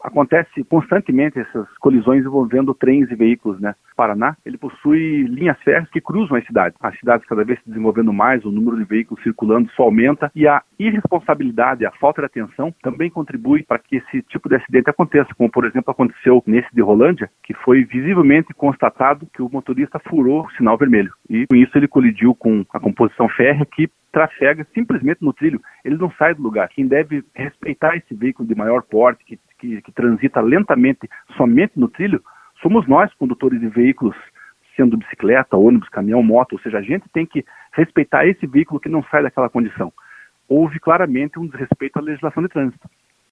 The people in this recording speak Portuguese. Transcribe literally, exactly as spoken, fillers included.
Acontece constantemente essas colisões envolvendo trens e veículos, né? O Paraná, ele possui linhas férreas que cruzam as cidades. As cidades cada vez se desenvolvendo mais, o número de veículos circulando só aumenta e a irresponsabilidade, a falta de atenção também contribui para que esse tipo de acidente aconteça, como por exemplo aconteceu nesse de Rolândia, que foi visivelmente constatado que o motorista furou o sinal vermelho e com isso ele colidiu com a composição férrea que trafega simplesmente no trilho, ele não sai do lugar. Quem deve respeitar esse veículo de maior porte, que, que, que transita lentamente somente no trilho, somos nós, condutores de veículos, sendo bicicleta, ônibus, caminhão, moto, ou seja, a gente tem que respeitar esse veículo que não sai daquela condição. Houve claramente um desrespeito à legislação de trânsito.